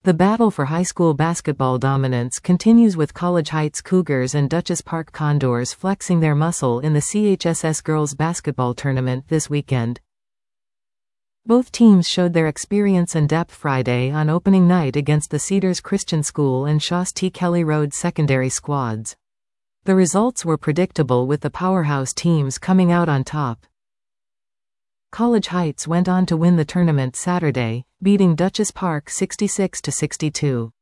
The battle for high school basketball dominance continues with College Heights Cougars and Dutchess Park Condors flexing their muscle in the CHSS girls basketball tournament this weekend. Both teams showed their experience and depth Friday on opening night against the Cedars Christian School and Shaw's T. Kelly Road secondary squads. The results were predictable with the powerhouse teams coming out on top. College Heights went on to win the tournament Saturday, beating Dutchess Park 66-62.